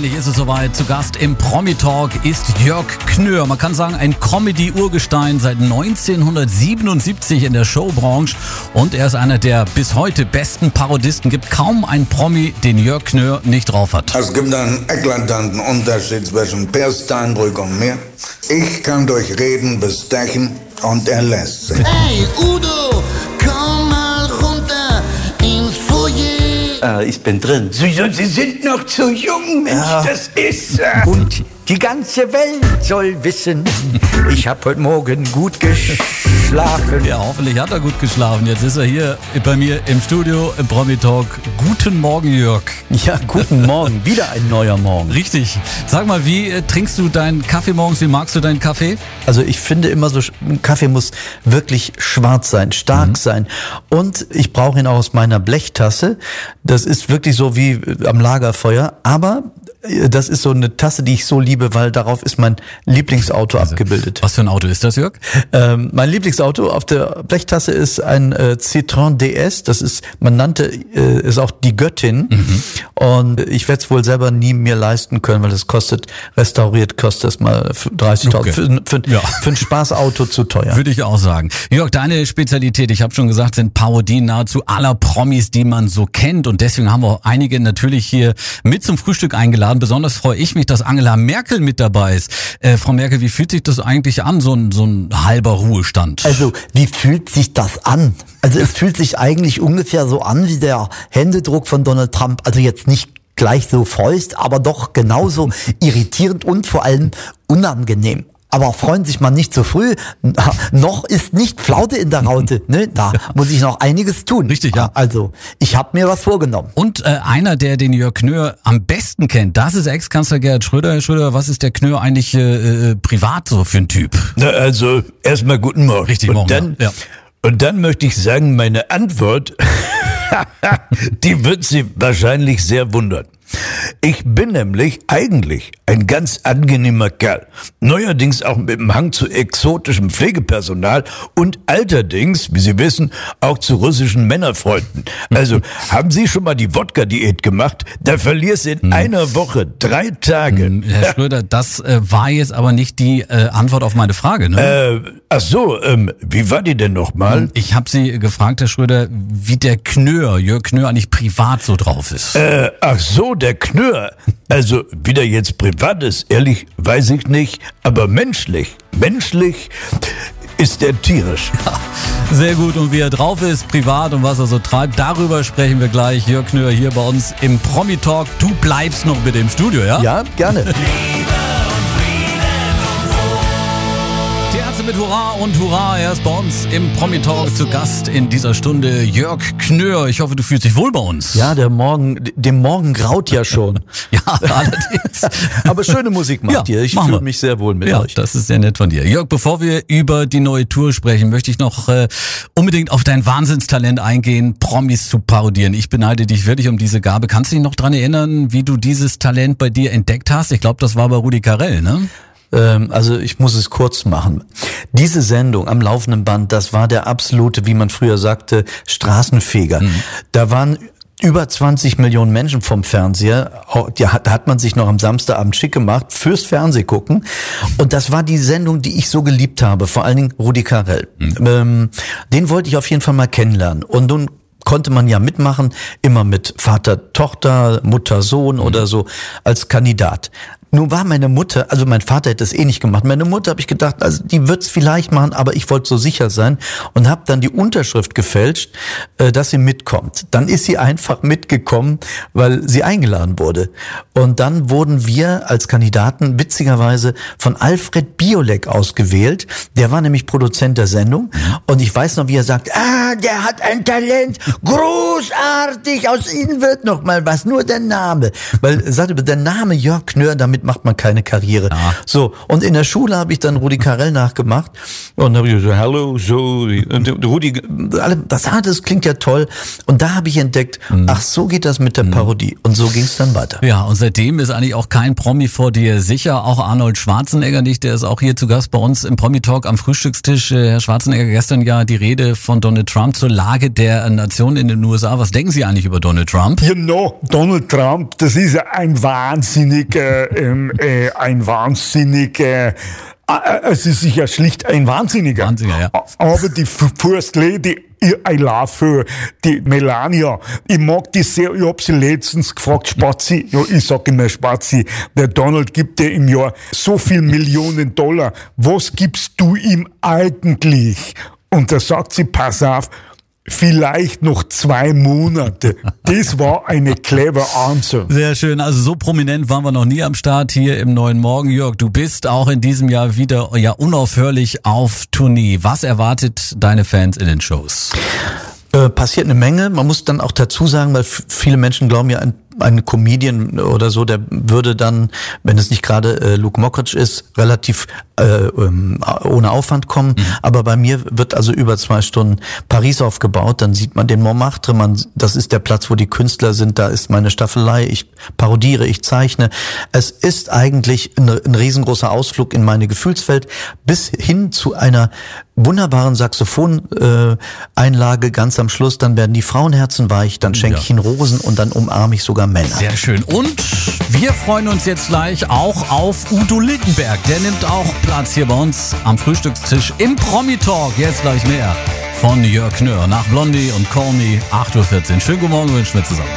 Endlich ist es soweit. Zu Gast im Promi-Talk ist Jörg Knör. Man kann sagen, ein Comedy-Urgestein seit 1977 in der Showbranche. Und er ist einer der bis heute besten Parodisten. Gibt kaum einen Promi, den Jörg Knör nicht drauf hat. Es gibt einen eklatanten Unterschied zwischen Per Steinbrück und mir. Ich kann durch Reden bestechen und er lässt sich. Hey Udo, komm mal runter ins Foyer. Ich bin drin. Sie sind noch zu jung, Mensch, Ja. das ist... Und die ganze Welt soll wissen, ich habe heute Morgen gut geschlafen. Ja, hoffentlich hat er gut geschlafen. Jetzt ist er hier bei mir im Studio im Promi-Talk. Guten Morgen, Jörg. Ja, guten Morgen. Wieder ein neuer Morgen. Richtig. Sag mal, wie trinkst du deinen Kaffee morgens? Wie magst du deinen Kaffee? Also ich finde immer so, ein Kaffee muss wirklich schwarz sein, stark sein. Und ich brauche ihn auch aus meiner Blechtasse. Das ist wirklich so wie am Lagerfeuer. Aber das ist so eine Tasse, die ich so liebe, weil darauf ist mein Lieblingsauto abgebildet. Was für ein Auto ist das, Jörg? Mein Lieblingsauto auf der Blechtasse ist ein Citroën DS. Das ist, man nannte es auch die Göttin. Und ich werde es wohl selber nie mir leisten können, weil das kostet, restauriert kostet das mal 30.000. Okay. Für ein Spaßauto zu teuer. Würde ich auch sagen. Jörg, deine Spezialität, ich habe schon gesagt, sind Parodien nahezu aller Promis, die man so kennt. Und deswegen haben wir auch einige natürlich hier mit zum Frühstück eingeladen. Besonders freue ich mich, dass Angela Merkel mit dabei ist. Frau Merkel, wie fühlt sich das eigentlich an, so ein halber Ruhestand? Also, wie fühlt sich das an? Also, es fühlt sich eigentlich ungefähr so an wie der Händedruck von Donald Trump. Also jetzt nicht gleich so Fäust, aber doch genauso irritierend und vor allem unangenehm. Aber freuen sich mal nicht zu früh. Noch ist nicht Flaute in der Raute. Ne? Da muss ich noch einiges tun. Richtig, ja. Also, ich habe mir was vorgenommen. Und einer, der den Jörg Knör am besten kennt, das ist Ex-Kanzler Gerhard Schröder. Herr Schröder, was ist der Knör eigentlich privat so für ein Typ? Na, also, erstmal guten Morgen. Richtig, und morgen, dann, ja. Und dann möchte ich sagen, meine Antwort, die wird Sie wahrscheinlich sehr wundern. Ich bin nämlich eigentlich ein ganz angenehmer Kerl. Neuerdings auch mit dem Hang zu exotischem Pflegepersonal und alterdings, wie Sie wissen, auch zu russischen Männerfreunden. Also, haben Sie schon mal die Wodka-Diät gemacht? Da verlierst du in einer Woche 3 Tage. Herr Schröder, das war jetzt aber nicht die Antwort auf meine Frage, ne? Ach so, wie war die denn nochmal? Ich habe Sie gefragt, Herr Schröder, wie der Knör, Jörg Knör, eigentlich privat so drauf ist. Ach so, der Knör. Also, wie der jetzt privat ist, ehrlich, weiß ich nicht. Aber menschlich ist der tierisch. Sehr gut. Und wie er drauf ist, privat und was er so treibt, darüber sprechen wir gleich. Jörg Knör hier bei uns im Promi-Talk. Du bleibst noch mit im Studio, ja? Ja, gerne. Die Ärzte mit Hurra und Hurra. Er ist bei uns im Promi-Talk zu Gast in dieser Stunde. Jörg Knör. Ich hoffe, du fühlst dich wohl bei uns. Ja, dem Morgen graut ja schon. Ja, allerdings. Aber schöne Musik macht ihr. Ich machen fühle wir. mich sehr wohl mit Ja, euch. das ist sehr nett von dir. Jörg, bevor wir über die neue Tour sprechen, möchte ich noch unbedingt auf dein Wahnsinnstalent eingehen, Promis zu parodieren. Ich beneide dich wirklich um diese Gabe. Kannst du dich noch dran erinnern, wie du dieses Talent bei dir entdeckt hast? Ich glaube, das war bei Rudi Carrell, ne? Also ich muss es kurz machen. Diese Sendung am laufenden Band, das war der absolute, wie man früher sagte, Straßenfeger. Da waren über 20 Millionen Menschen vom Fernseher. Da hat man sich noch am Samstagabend schick gemacht fürs Fernsehgucken. Und das war die Sendung, die ich so geliebt habe. Vor allen Dingen Rudi Carrell. Den wollte ich auf jeden Fall mal kennenlernen. Und nun konnte man ja mitmachen, immer mit Vater, Tochter, Mutter, Sohn oder so als Kandidat. Nun war meine Mutter, also mein Vater hätte es eh nicht gemacht. Meine Mutter, habe ich gedacht, also die wird's vielleicht machen, aber ich wollte so sicher sein und habe dann die Unterschrift gefälscht, dass sie mitkommt. Dann ist sie einfach mitgekommen, weil sie eingeladen wurde. Und dann wurden wir als Kandidaten witzigerweise von Alfred Biolek ausgewählt. Der war nämlich Produzent der Sendung. Und ich weiß noch, wie er sagt, der hat ein Talent, großartig, aus Ihnen wird noch mal was, nur der Name. Weil, sagte der Name Jörg Knör, damit Geld macht man keine Karriere. Ja. So, und in der Schule habe ich dann Rudi Carrell nachgemacht und habe ich gesagt, hallo, so, und Rudi, das klingt ja toll. Und da habe ich entdeckt, ach, so geht das mit der Parodie. Und so ging es dann weiter. Ja, und seitdem ist eigentlich auch kein Promi vor dir sicher, auch Arnold Schwarzenegger nicht, der ist auch hier zu Gast bei uns im Promi-Talk am Frühstückstisch. Herr Schwarzenegger, gestern ja die Rede von Donald Trump zur Lage der Nation in den USA. Was denken Sie eigentlich über Donald Trump? Genau, Donald Trump, das ist ein wahnsinniger, es ist sicher schlicht ein Wahnsinniger. Wahnsinniger, ja. Aber die First Lady, I love her, die Melania, ich mag die sehr, ich hab sie letztens gefragt, Spazi, ja, ich sag immer Spazi, der Donald gibt dir im Jahr so viel Millionen $, was gibst du ihm eigentlich? Und da sagt sie, pass auf, vielleicht noch 2 Monate. Das war eine clever Answer. Sehr schön. Also so prominent waren wir noch nie am Start hier im Neuen Morgen. Jörg, du bist auch in diesem Jahr wieder unaufhörlich auf Tournee. Was erwartet deine Fans in den Shows? Passiert eine Menge. Man muss dann auch dazu sagen, weil viele Menschen glauben ja, ein Comedian oder so, der würde dann, wenn es nicht gerade Luke Mockridge ist, relativ ohne Aufwand kommen. Aber bei mir wird also über 2 Stunden Paris aufgebaut. Dann sieht man den Montmartre, das ist der Platz, wo die Künstler sind. Da ist meine Staffelei. Ich parodiere, ich zeichne. Es ist eigentlich ein riesengroßer Ausflug in meine Gefühlswelt bis hin zu einer wunderbaren Saxophon-Einlage ganz am Schluss. Dann werden die Frauenherzen weich, dann schenke ich ihnen Rosen und dann umarme ich sogar Männer. Sehr schön. Und wir freuen uns jetzt gleich auch auf Udo Lindenberg. Der nimmt auch Platz hier bei uns am Frühstückstisch im Promi-Talk. Jetzt gleich mehr von Jörg Knör nach Blondie und Call Me 8:14 Uhr. Schönen guten Morgen, wünschen wir zusammen.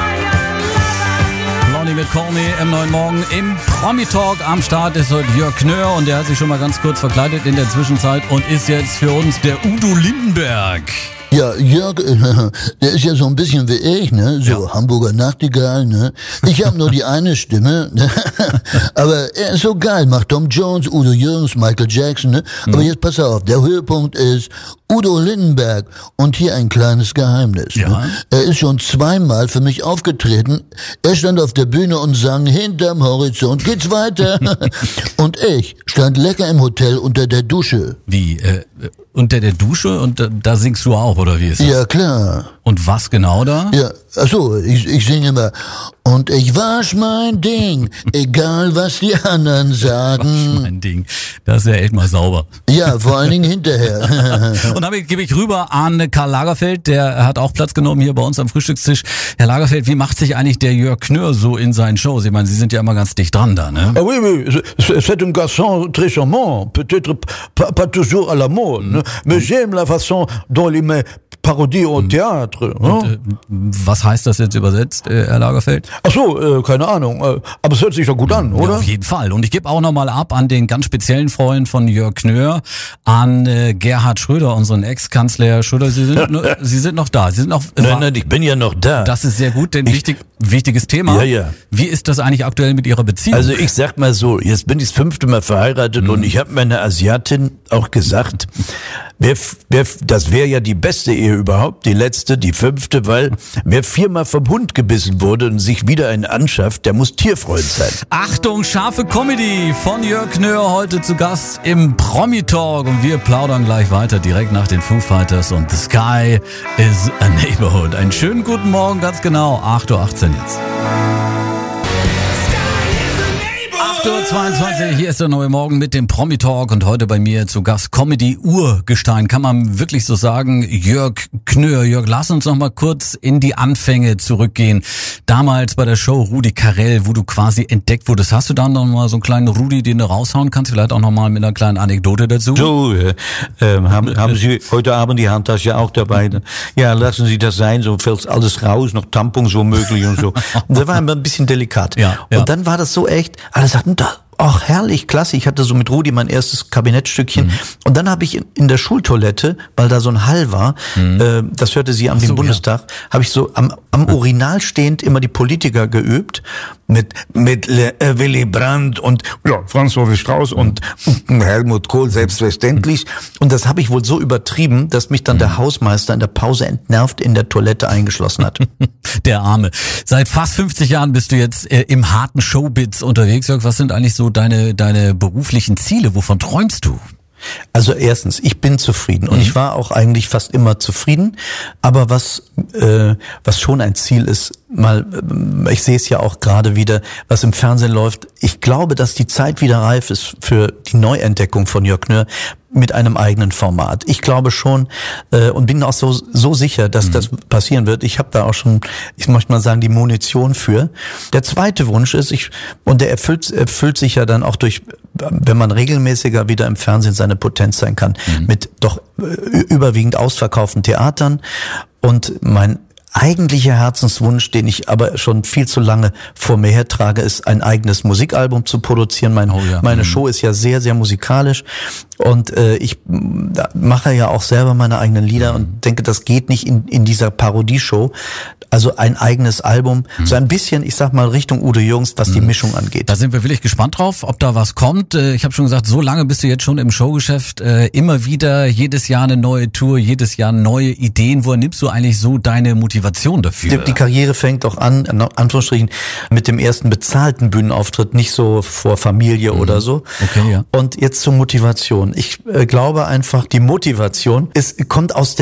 Blondie mit Call Me im Neuen Morgen im Promi-Talk. Am Start ist heute Jörg Knör und der hat sich schon mal ganz kurz verkleidet in der Zwischenzeit und ist jetzt für uns der Udo Lindenberg. Ja, Jörg, der ist ja so ein bisschen wie ich, ne? So ja. Hamburger Nachtigall, ne? Ich habe nur die eine Stimme, ne? Aber er ist so geil, macht Tom Jones, Udo Jürgens, Michael Jackson, ne? Aber jetzt pass auf, der Höhepunkt ist Udo Lindenberg. Und hier ein kleines Geheimnis. Ja. Ne? Er ist schon 2-mal für mich aufgetreten. Er stand auf der Bühne und sang, hinterm Horizont geht's weiter. Und ich stand lecker im Hotel unter der Dusche. Wie, unter der Dusche? Und da singst du auch, oder wie ist das? Ja, klar. Und was genau da? Ja, achso, ich singe immer. Und ich wasch mein Ding, egal was die anderen sagen. Wasch mein Ding. Das ist ja echt mal sauber. Ja, vor allen Dingen hinterher. Und damit gebe ich rüber an Karl Lagerfeld, der hat auch Platz genommen hier bei uns am Frühstückstisch. Herr Lagerfeld, wie macht sich eigentlich der Jörg Knör so in seinen Shows? Ich meine, Sie sind ja immer ganz dicht dran da, ne? Ah oui, oui, c'est un garçon très charmant, peut-être pas toujours à la mode, ne? Mais j'aime la façon dont il met Parodie au Theater. Und, was heißt das jetzt übersetzt, Herr Lagerfeld? Ach so, keine Ahnung, aber es hört sich doch gut an, oder? Ja, auf jeden Fall. Und ich gebe auch nochmal ab an den ganz speziellen Freund von Jörg Knör, an Gerhard Schröder, unseren Ex-Kanzler. Herr Schröder, Sie sind noch da. Sie sind noch. Nein, ich bin ja noch da. Das ist sehr gut, denn wichtiges Thema. Ja, ja. Wie ist das eigentlich aktuell mit Ihrer Beziehung? Also ich sag mal so, jetzt bin ich das 5. Mal verheiratet und ich habe meiner Asiatin auch gesagt, das wäre ja die beste Ehe überhaupt, die letzte, die 5., weil wer 4-mal vom Hund gebissen wurde und sich wieder einen anschafft, der muss Tierfreund sein. Achtung, scharfe Comedy von Jörg Knör heute zu Gast im Promi-Talk und wir plaudern gleich weiter direkt nach den Foo Fighters und The Sky is a Neighborhood. Einen schönen guten Morgen, ganz genau, 8:18 Uhr jetzt. 8:22 Uhr, hier ist der Neue Morgen mit dem Promi-Talk und heute bei mir zu Gast Comedy-Urgestein, kann man wirklich so sagen, Jörg Knör. Jörg, lass uns noch mal kurz in die Anfänge zurückgehen. Damals bei der Show Rudi Carell, wo du quasi entdeckt wurdest. Hast du da noch mal so einen kleinen Rudi, den du raushauen kannst? Vielleicht auch noch mal mit einer kleinen Anekdote dazu? So, haben Sie heute Abend die Handtasche auch dabei? Ja, lassen Sie das sein, so fällt alles raus, noch Tampons womöglich und so. Und das war ein bisschen delikat. Ja. Und dann war das so echt, alle sagten, ach herrlich, klasse. Ich hatte so mit Rudi mein erstes Kabinettstückchen. Und dann habe ich in der Schultoilette, weil da so ein Hall war, das hörte sie am Bundestag, habe ich so am Urinal stehend immer die Politiker geübt. Mit Willy Brandt und Franz Josef Strauß und Helmut Kohl selbstverständlich. Und das habe ich wohl so übertrieben, dass mich dann der Hausmeister in der Pause entnervt in der Toilette eingeschlossen hat. Der Arme. Seit fast 50 Jahren bist du jetzt im harten Showbiz unterwegs. Jörg, was sind eigentlich so deine beruflichen Ziele? Wovon träumst du? Also erstens, ich bin zufrieden und ich war auch eigentlich fast immer zufrieden, aber was schon ein Ziel ist, ich sehe es ja auch gerade wieder, was im Fernsehen läuft, ich glaube, dass die Zeit wieder reif ist für die Neuentdeckung von Jörg Nöhr mit einem eigenen Format. Ich glaube schon und bin auch so sicher, dass das passieren wird. Ich habe da auch schon, ich möchte mal sagen, die Munition für. Der zweite Wunsch ist, der erfüllt sich ja dann auch durch, wenn man regelmäßiger wieder im Fernsehen seine Potenz sein kann, mit doch überwiegend ausverkauften Theatern. Und mein eigentlicher Herzenswunsch, den ich aber schon viel zu lange vor mir hertrage, ist ein eigenes Musikalbum zu produzieren. Meine Show ist ja sehr, sehr musikalisch und ich mache ja auch selber meine eigenen Lieder und denke, das geht nicht in dieser Parodieshow. Also ein eigenes Album, so ein bisschen, ich sag mal, Richtung Udo Jürgens, was die Mischung angeht. Da sind wir wirklich gespannt drauf, ob da was kommt. Ich habe schon gesagt, so lange bist du jetzt schon im Showgeschäft. Immer wieder, jedes Jahr eine neue Tour, jedes Jahr neue Ideen. Woher nimmst du eigentlich so deine Motivation dafür? Die Karriere fängt auch an, in Anführungsstrichen, mit dem ersten bezahlten Bühnenauftritt, nicht so vor Familie oder so. Okay, ja. Und jetzt zur Motivation. Ich glaube einfach, die Motivation kommt aus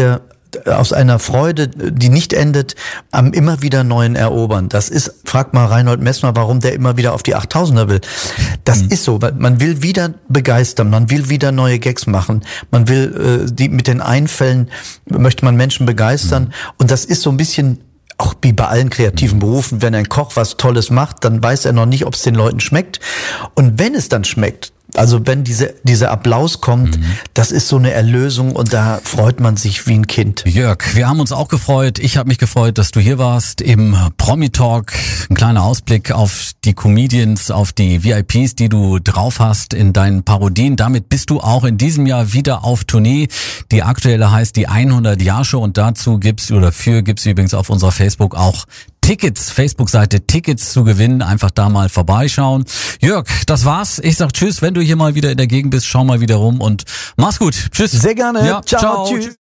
einer Freude, die nicht endet, am immer wieder neuen Erobern. Das ist, frag mal Reinhold Messner, warum der immer wieder auf die 8000er will. Das ist so, weil man will wieder begeistern, man will wieder neue Gags machen, man will mit den Einfällen möchte man Menschen begeistern und das ist so ein bisschen auch wie bei allen kreativen Berufen, wenn ein Koch was Tolles macht, dann weiß er noch nicht, ob es den Leuten schmeckt. Und wenn es dann schmeckt, also wenn dieser Applaus kommt, das ist so eine Erlösung und da freut man sich wie ein Kind. Jörg, wir haben uns auch gefreut. Ich habe mich gefreut, dass du hier warst im Promi-Talk. Ein kleiner Ausblick auf die Comedians, auf die VIPs, die du drauf hast in deinen Parodien. Damit bist du auch in diesem Jahr wieder auf Tournee. Die aktuelle heißt die 100-Jahr-Show und dazu gibt's übrigens auf unserer Facebook auch Tickets, Facebook-Seite Tickets zu gewinnen. Einfach da mal vorbeischauen. Jörg, das war's. Ich sag tschüss, wenn du hier mal wieder in der Gegend bist, schau mal wieder rum und mach's gut. Tschüss. Sehr gerne. Ja, ciao. Tschüss.